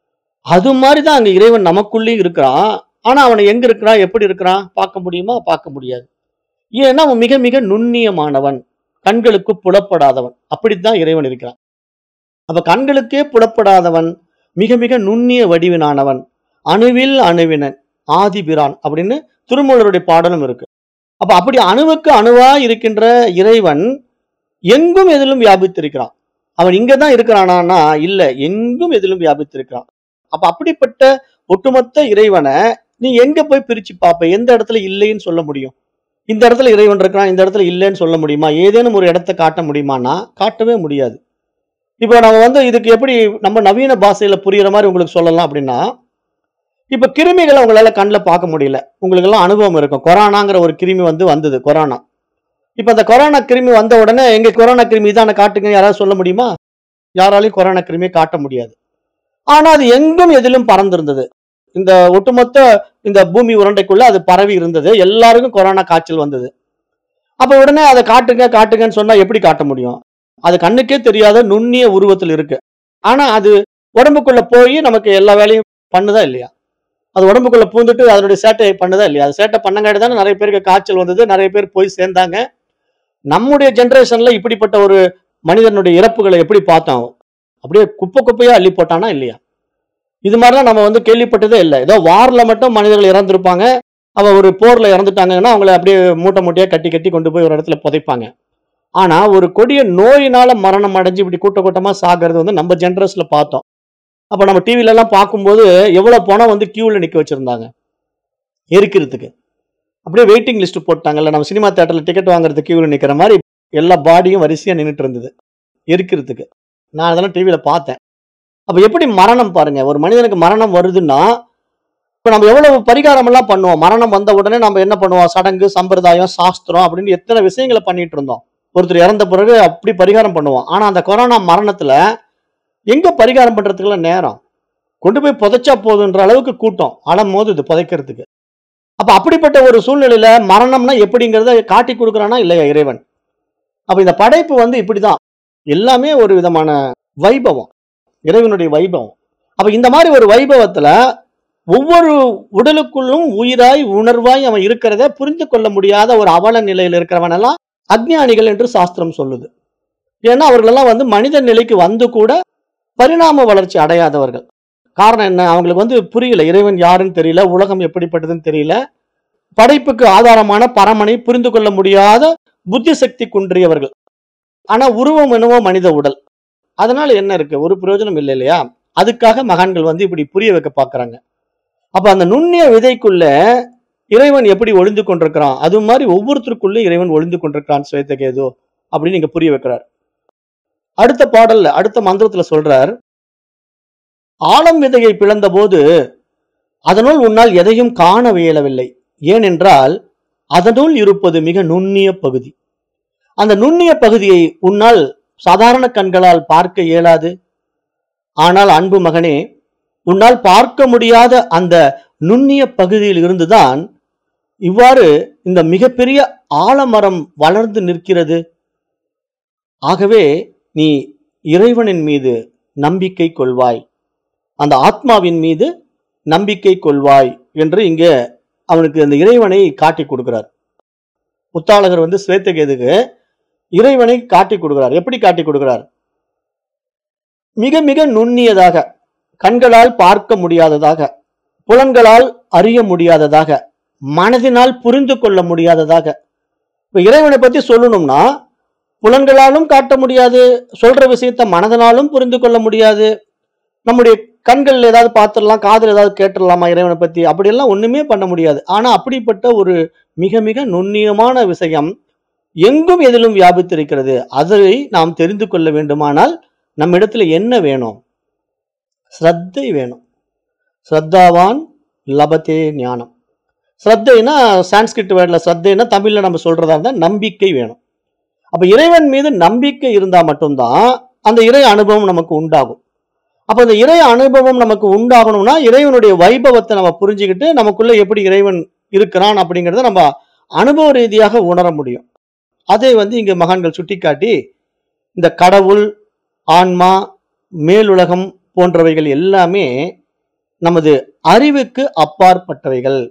அது மாதிரிதான் அங்க இறைவன் நமக்குள்ளேயும் இருக்கிறான். ஆனா அவனை எங்க இருக்கிறான், எப்படி இருக்கிறான் பார்க்க முடியுமா? பார்க்க முடியாது. ஏன்னா அவன் மிக மிக நுண்ணியமானவன், கண்களுக்கு புலப்படாதவன். அப்படித்தான் இறைவன் இருக்கிறான். அப்ப கண்களுக்கே புலப்படாதவன், மிக மிக நுண்ணிய வடிவினானவன், அணுவில் அணுவினன், ஆதிபிரான் அப்படின்னு திருமூலருடைய பாடலும் இருக்கு. அப்ப அப்படி அணுவுக்கு அணுவா இருக்கின்ற இறைவன் எங்கும் எதிலும் வியாபித்திருக்கிறான். அவன் இங்கதான் இருக்கிறானா? இல்ல, எங்கும் எதிலும் வியாபித்திருக்கிறான். அப்ப அப்படிப்பட்ட ஒட்டுமொத்த இறைவனை நீ எங்க போய் பிரிச்சு பார்ப்ப? எந்த இடத்துல இல்லைன்னு சொல்ல முடியும்? இந்த இடத்துல இறைவன் இருக்கிறான், இந்த இடத்துல இல்லைன்னு சொல்ல முடியுமா? ஏதேனும் ஒரு இடத்தை காட்ட முடியுமானா காட்டவே முடியாது. இப்போ நம்ம வந்து இதுக்கு எப்படி நம்ம நவீன பாஷையில புரியுற மாதிரி உங்களுக்கு சொல்லலாம் அப்படின்னா, இப்ப கிருமிகளை உங்களால கண்ணில் பார்க்க முடியல. உங்களுக்கு எல்லாம் அனுபவம் இருக்கும். கொரோனாங்கிற ஒரு கிருமி வந்து வந்தது, கொரோனா. இப்ப அந்த கொரோனா கிருமி வந்த உடனே எங்க கொரோனா கிருமி இதான காட்டுங்க யாராவது சொல்ல முடியுமா? யாராலையும் கொரோனா கிருமியை காட்ட முடியாது. ஆனா அது எங்கும் எதிலும் பறந்திருந்தது. இந்த ஒட்டுமொத்த இந்த பூமி உருண்டைக்குள்ள அது பரவி இருந்தது. எல்லாருக்கும் கொரோனா காய்ச்சல் வந்தது. அப்ப உடனே அதை காட்டுங்க காட்டுங்கன்னு சொன்னா எப்படி காட்ட முடியும்? அது கண்ணுக்கே தெரியாத நுண்ணிய உருவத்தில் இருக்கு. ஆனா அது உடம்புக்குள்ள போய் நமக்கு எல்லா வேலையும் பண்ணுதா இல்லையா? அது உடம்புக்குள்ள பூந்துட்டு அதனுடைய சேட்டையை பண்ணுதா இல்லையா? அது சேட்டை பண்ணங்காட்டி தானே நிறைய பேருக்கு காய்ச்சல் வந்தது, நிறைய பேர் போய் சேர்ந்தாங்க. நம்முடைய ஜெனரேஷன்ல இப்படிப்பட்ட ஒரு மனிதனுடைய இறப்புகளை எப்படி பார்த்தோம்? அப்படியே குப்பை குப்பையா அள்ளி போட்டானா இல்லையா? இது மாதிரிலாம் நம்ம வந்து கேள்விப்பட்டதே இல்லை. ஏதோ வார்ல மட்டும் மனிதர்கள் இறந்துருப்பாங்க. அவ ஒரு போர்ல இறந்துட்டாங்கன்னா அவங்களை அப்படியே மூட்டை மூட்டையா கட்டி கட்டி கொண்டு போய் ஒரு இடத்துல புதைப்பாங்க. ஆனா ஒரு கொடிய நோயினால மரணம் அடைஞ்சு இப்படி கூட்ட கூட்டமா சாகிறது வந்து நம்ம ஜெனரேஷன்ல பார்த்தோம். அப்ப நம்ம டிவில எல்லாம் பார்க்கும்போது எவ்வளவு பணம் வந்து கியூல நிக்க வச்சிருந்தாங்க எரிக்கிறதுக்கு. அப்படியே வெயிட்டிங் லிஸ்ட் போட்டாங்கல்ல, நம்ம சினிமா தியேட்டர்ல டிக்கெட் வாங்குறதுக்கு கியூல நிக்கிற மாதிரி எல்லா பாடியும் வரிசையா நின்றுட்டு இருந்தது எரிக்கிறதுக்கு. நான் அதெல்லாம் டிவியில பார்த்தேன். அப்ப எப்படி மரணம் பாருங்க, ஒரு மனிதனுக்கு மரணம் வருதுன்னா இப்ப நம்ம எவ்வளவு பரிகாரம் எல்லாம் பண்ணுவோம். மரணம் வந்த உடனே நம்ம என்ன பண்ணுவோம்? சடங்கு, சம்பிரதாயம், சாஸ்திரம் அப்படின்னு எத்தனை விஷயங்களை பண்ணிட்டு இருந்தோம். ஒருத்தர் இறந்த பிறகு அப்படி பரிகாரம் பண்ணுவோம். ஆனா அந்த கொரோனா மரணத்துல எங்க பரிகாரம் பண்றதுக்குலாம் நேரம்? கொண்டு போய் புதைச்சா போதுன்ற அளவுக்கு கூட்டம் அலம் மோதுது புதைக்கிறதுக்கு. அப்ப அப்படிப்பட்ட ஒரு சூழ்நிலையில மரணம்னா எப்படிங்கிறத காட்டி கொடுக்குறானா இல்லையா இறைவன்? அப்ப இந்த படைப்பு வந்து இப்படிதான், எல்லாமே ஒரு விதமான வைபவம், இறைவனுடைய வைபவம். அப்ப இந்த மாதிரி ஒரு வைபவத்துல ஒவ்வொரு உடலுக்குள்ளும் உயிராய் உணர்வாய் அவன் இருக்கிறத புரிந்து கொள்ள முடியாத ஒரு அவல நிலையில் இருக்கிறவன் எல்லாம் அஞ்ஞானிகள் என்று சாஸ்திரம் சொல்லுது. ஏன்னா அவர்களெல்லாம் வந்து மனித நிலைக்கு வந்து கூட பரிணாம வளர்ச்சி அடையாதவர்கள். காரணம் என்ன? அவங்களுக்கு வந்து புரியல, இறைவன் யாருன்னு தெரியல, உலகம் எப்படிப்பட்டதுன்னு தெரியல, படைப்புக்கு ஆதாரமான பரமனை புரிந்து கொள்ள முடியாத புத்தி சக்தி குன்றியவர்கள். ஆனா உருவம் என்னவோ மனித உடல். அதனால என்ன இருக்கு? ஒரு பிரயோஜனம் இல்லை இல்லையா? அதுக்காக மகான்கள் வந்து இப்படி புரிய வைக்க பாக்குறாங்க. அப்ப அந்த நுண்ணிய விதைக்குள்ள இறைவன் எப்படி ஒளிந்து கொண்டிருக்கிறான், அது மாதிரி ஒவ்வொருத்தருக்குள்ள இறைவன் ஒளிந்து கொண்டிருக்கிறான் ஸ்வேதகேது அப்படின்னு நீங்க புரிய வைக்கிறார். அடுத்த பாடல்ல அடுத்த மந்திரத்துல சொல்றார், ஆலம் விதையை பிளந்த போது அதனுள் உன்னால் எதையும் காண இயலவில்லை. ஏனென்றால் அதனுள் இருப்பது மிக நுண்ணிய பகுதி. அந்த நுண்ணிய பகுதியை உன்னால் சாதாரண கண்களால் பார்க்க இயலாது. ஆனால் அன்பு மகனே, உன்னால் பார்க்க முடியாத அந்த நுண்ணிய பகுதியில் இருந்துதான் இவ்வாறு இந்த மிகப்பெரிய ஆலமரம் வளர்ந்து நிற்கிறது. ஆகவே நீ இறைவனின் மீது நம்பிக்கை கொள்வாய், அந்த ஆத்மாவின் மீது நம்பிக்கை கொள்வாய் என்று இங்க அவனுக்கு அந்த இறைவனை காட்டி கொடுக்கிறார். புத்தாளகர் வந்து ஸ்வேதகேதுக்கு இறைவனை காட்டி கொடுக்கிறார். எப்படி காட்டி கொடுக்கிறார்? மிக மிக நுண்ணியதாக, கண்களால் பார்க்க முடியாததாக, புலன்களால் அறிய முடியாததாக, மனதினால் புரிந்து கொள்ள முடியாததாக. இப்ப இறைவனை பத்தி சொல்லணும்னா புலன்களாலும் காட்ட முடியாது, சொல்ற விஷயத்த மனதனாலும் புரிந்து கொள்ள முடியாது. நம்முடைய கண்கள் ஏதாவது பார்த்துடலாம், காதல் ஏதாவது கேட்டுடலாமா இறைவனை பத்தி? அப்படியெல்லாம் ஒண்ணுமே பண்ண முடியாது. ஆனா அப்படிப்பட்ட ஒரு மிக மிக நுண்ணியமான விஷயம் எங்கும் எதிலும் வியாபித்திருக்கிறது. அதை நாம் தெரிந்து கொள்ள வேண்டுமானால் நம்ம இடத்துல என்ன வேணும்? ஸ்ரத்தை வேணும். ஸ்ரத்தாவான் லபத்தே ஞானம். ஸ்ரத்தைனா சான்ஸ்கிரிட் வேர்ட்ல ஸ்ரத்தைனா தமிழ்ல நம்ம சொல்றதா இருந்தா நம்பிக்கை வேணும். அப்ப இறைவன் மீது நம்பிக்கை இருந்தா மட்டும்தான் அந்த இறை அனுபவம் நமக்கு உண்டாகும். அப்ப அந்த இறை அனுபவம் நமக்கு உண்டாகணும்னா இறைவனுடைய வைபவத்தை நம்ம புரிஞ்சுக்கிட்டு நமக்குள்ள எப்படி இறைவன் இருக்கிறான் அப்படிங்கறத நம்ம அனுபவ ரீதியாக உணர முடியும். அதை வந்து இங்க மகான்கள் சுட்டிக்காட்டி இந்த கடவுள், ஆன்மா, மேலுலகம் போன்றவைகள் எல்லாமே நமது அறிவுக்கு அப்பாற்பட்டவைகள்.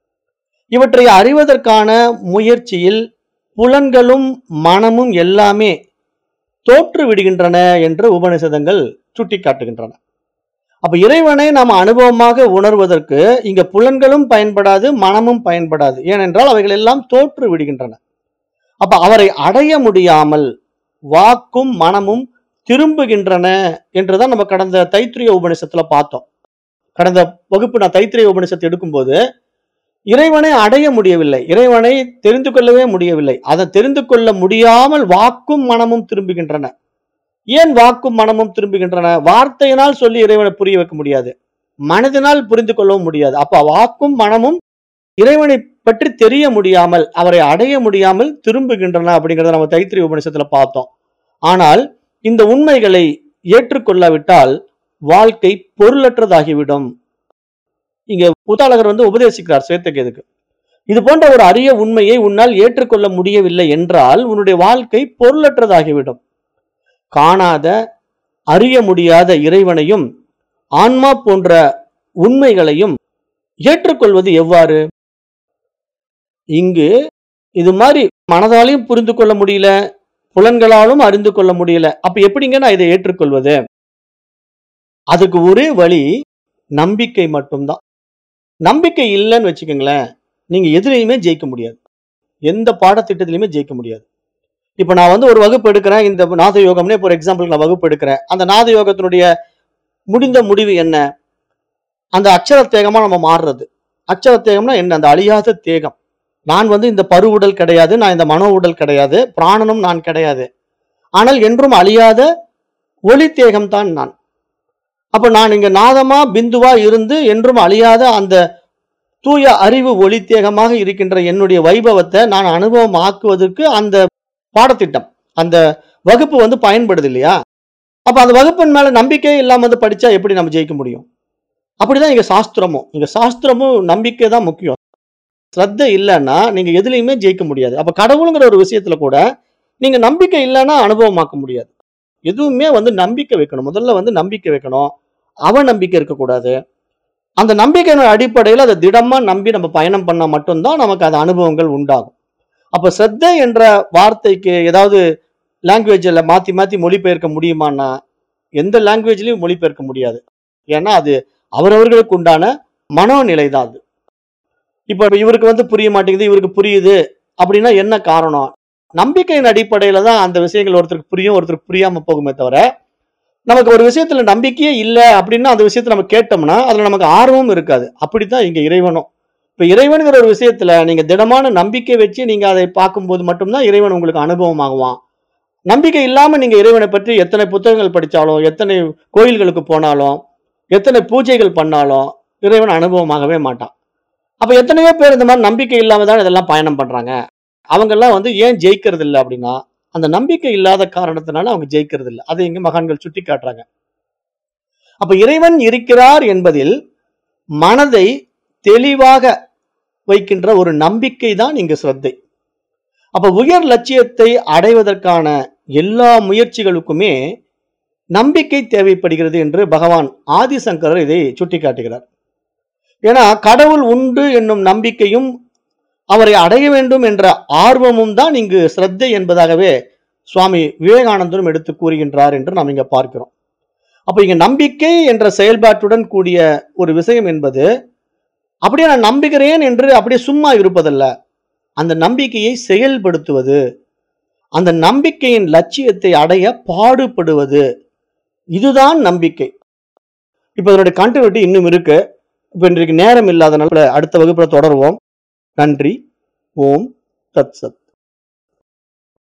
இவற்றை அறிவதற்கான முயற்சியில் புலன்களும் மனமும் எல்லாமே தோற்று விடுகின்றன என்று உபநிஷதங்கள் சுட்டிக்காட்டுகின்றன. அப்ப இறைவனை நாம் அனுபவமாக உணர்வதற்கு இங்க புலன்களும் பயன்படாது, மனமும் பயன்படாது. ஏனென்றால் அவைகள் எல்லாம் தோற்று விடுகின்றன. அப்ப அவரை அடைய முடியாமல் வாக்கும் மனமும் திரும்புகின்றன என்றுதான் நம்ம கடந்த தைத்திரிய உபநிஷத்துல பார்த்தோம். கடந்த வகுப்பு நான் தைத்திரிய உபநிஷத்தை எடுக்கும்போது இறைவனை அடைய முடியவில்லை, இறைவனை தெரிந்து கொள்ளவே முடியவில்லை. அதை தெரிந்து கொள்ள முடியாமல் வாக்கும் மனமும் திரும்புகின்றன. ஏன் வாக்கும் மனமும் திரும்புகின்றன? வார்த்தையினால் சொல்லி இறைவனை புரிய வைக்க முடியாது, மனதினால் புரிந்து கொள்ளவும் முடியாது. அப்ப வாக்கும் மனமும் இறைவனை பற்றி தெரிய முடியாமல், அவரை அடைய முடியாமல் திரும்புகின்றன அப்படிங்கிறத நம்ம தைத்திரிய உபநிஷத்துல பார்த்தோம். ஆனால் இந்த உண்மைகளை ஏற்றுக்கொள்ளாவிட்டால் வாழ்க்கை பொருளற்றதாகிவிடும். இங்க புத்தாளகர் வந்து உபதேசிக்கிறார் ஸ்வேதகேதுக்கு, இது போன்ற ஒரு அரிய உண்மையை உன்னால் ஏற்றுக்கொள்ள முடியவில்லை என்றால் உன்னுடைய வாழ்க்கை பொருளற்றதாகிவிடும். காணாத, அறிய முடியாத இறைவனையும் ஆன்மா போன்ற உண்மைகளையும் ஏற்றுக்கொள்வது எவ்வாறு? இங்கு இது மாதிரி மனதாலையும் புரிந்து கொள்ள முடியல, புலன்களாலும் அறிந்து கொள்ள முடியல. அப்ப எப்படிங்க நான் இதை ஏற்றுக்கொள்வது? அதுக்கு ஒரே வழி நம்பிக்கை மட்டும்தான். நம்பிக்கை இல்லைன்னு வச்சுக்கோங்களேன், நீங்க எதுலையுமே ஜெயிக்க முடியாது, எந்த பாடத்திட்டத்திலையுமே ஜெயிக்க முடியாது. இப்ப நான் வந்து ஒரு வகுப்பு எடுக்கிறேன், இந்த நாத யோகம்னே ஒரு எக்ஸாம்பிள் நான் வகுப்பு எடுக்கிறேன். அந்த நாத யோகத்தினுடைய முடிந்த முடிவு என்ன? அந்த அக்ஷர தேகமா நம்ம மாறுறது. அக்ஷர தேகம்னா என்ன? அந்த அழியாத தேகம். நான் வந்து இந்த பரு உடல் கிடையாது, நான் இந்த மனோ உடல் கிடையாது, பிராணனும் நான் கிடையாது. ஆனால் என்றும் அழியாத ஒளி தேகம் தான் நான். அப்ப நான் இங்க நாதமா பிந்துவா இருந்து என்றும் அழியாத அந்த தூய அறிவு ஒளி தேகமாக இருக்கின்ற என்னுடைய வைபவத்தை நான் அனுபவம் ஆக்குவதற்கு அந்த பாடத்திட்டம், அந்த வகுப்பு வந்து பயன்படுது இல்லையா? அப்ப அந்த வகுப்பின் மேல நம்பிக்கை இல்லாம வந்து படிச்சா எப்படி நம்ம ஜெயிக்க முடியும்? அப்படிதான் இங்க சாஸ்திரமும், இங்க சாஸ்திரமும் நம்பிக்கை தான் முக்கியம். ஸ்ரத்தை இல்லைன்னா நீங்க எதுலையுமே ஜெயிக்க முடியாது. அப்ப கடவுளுங்கிற ஒரு விஷயத்துல கூட நீங்க நம்பிக்கை இல்லைன்னா அனுபவமாக்க முடியாது. எதுவுமே வந்து நம்பிக்கை வைக்கணும். முதல்ல வந்து நம்பிக்கை வைக்கணும், அவ நம்பிக்கை இருக்கக்கூடாது. அந்த நம்பிக்கையின் அடிப்படையில் அதை திடமா நம்பி நம்ம பயணம் பண்ணா மட்டும்தான் நமக்கு அந்த அனுபவங்கள் உண்டாகும். அப்ப ஸ்ரத்தை என்ற வார்த்தைக்கு ஏதாவது லாங்குவேஜ்ல மாத்தி மாத்தி மொழிபெயர்க்க முடியுமான்னா எந்த லாங்குவேஜ்லயும் மொழிபெயர்க்க முடியாது. ஏன்னா அது அவரவர்களுக்கு உண்டான மனோநிலை தான் அது. இப்ப இவருக்கு வந்து புரிய மாட்டேங்குது, இவருக்கு புரியுது அப்படின்னா என்ன காரணம்? நம்பிக்கையின் அடிப்படையில தான் அந்த விஷயங்கள் ஒருத்தருக்கு புரியும், ஒருத்தருக்கு புரியாம போகுமே தவிர, நமக்கு ஒரு விஷயத்துல நம்பிக்கையே இல்லை அப்படின்னா அந்த விஷயத்த நம்ம கேட்டோம்னா அதுல நமக்கு ஆர்வமும் இருக்காது. அப்படித்தான் இங்க இறைவனும். இப்ப இறைவனுங்கிற ஒரு விஷயத்துல நீங்க திடமான நம்பிக்கை வச்சு நீங்க அதை பார்க்கும்போது மட்டும்தான் இறைவன் உங்களுக்கு அனுபவம் ஆகுவான். நம்பிக்கை இல்லாம நீங்க இறைவனை பற்றி எத்தனை புத்தகங்கள் படிச்சாலும், எத்தனை கோயில்களுக்கு போனாலும், எத்தனை பூஜைகள் பண்ணாலும் இறைவன் அனுபவமாகவே மாட்டான். அப்ப எத்தனையோ பேர் இந்த மாதிரி நம்பிக்கை இல்லாம தான் இதெல்லாம் பயணம் பண்றாங்க. அவங்க எல்லாம் வந்து ஏன் ஜெயிக்கிறது இல்ல அப்படின்னா, அந்த நம்பிக்கை இல்லாத காரணத்தினால அவங்க ஜெயிக்கிறது இல்ல. அதை இங்க மகான்கள் சுட்டி காட்டுறாங்க. அப்ப இறைவன் இருக்கிறார் என்பதில் மனதை தெளிவாக வைக்கின்ற ஒரு நம்பிக்கை தான் இங்கு ஸ்ரத்தை. அப்ப உயர் லட்சியத்தை அடைவதற்கான எல்லா முயற்சிகளுக்குமே நம்பிக்கை தேவைப்படுகிறது என்று பகவான் ஆதிசங்கரர் இதை சுட்டிக்காட்டுகிறார். ஏன்னா கடவுள் உண்டு என்னும் நம்பிக்கையும் அவரை அடைய வேண்டும் என்ற ஆர்வமும் தான் இங்கு ஸ்ரத்தை என்பதாகவே சுவாமி விவேகானந்தரும் எடுத்து கூறுகின்றார் என்று நாம் இங்க பார்க்கிறோம். அப்ப இங்க நம்பிக்கை என்ற செயல்பாட்டுடன் கூடிய ஒரு விஷயம் என்பது அப்படியே நான் நம்புகிறேன் என்று அப்படியே சும்மா இருப்பதல்ல. அந்த நம்பிக்கையை செயல்படுத்துவது, அந்த நம்பிக்கையின் லட்சியத்தை அடைய பாடுபடுவது, இதுதான் நம்பிக்கை. இப்ப இதனுடைய கண்டினியூட்டி இன்னும் இருக்கு. இப்ப இன்றைக்கு நேரம் இல்லாதனால அடுத்த வகுப்புல தொடருவோம். நன்றி. ஓம் தத் சத்.